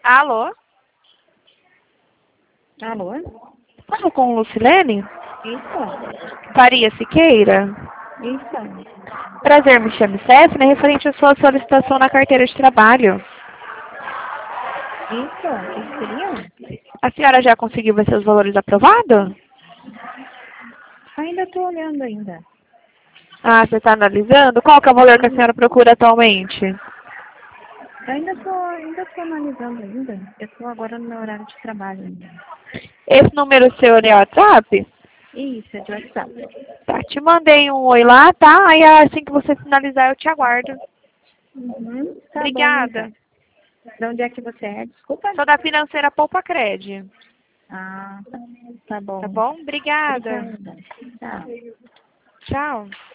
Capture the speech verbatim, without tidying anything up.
Alô? Alô? Falo com Lucilene? Isso? Faria Siqueira? Isso? Prazer, me chamo Stephanie, referente à sua solicitação na carteira de trabalho. Isso? O que seria? A senhora já conseguiu ver seus valores aprovados? Ainda estou olhando ainda. Ah, você está analisando? Qual que é o valor que a senhora procura atualmente? Ainda estou ainda tô analisando ainda. Eu estou agora no meu horário de trabalho ainda. Esse número seu é WhatsApp? Isso, é de WhatsApp. Tá, te mandei um oi lá, tá? Aí assim que você finalizar eu te aguardo. Uhum, tá Obrigada. bom, então. De onde é que você é? Desculpa. Sou da financeira Poupa Cred. Ah, tá bom. Tá bom? Obrigada. Obrigada. Tchau. Tchau.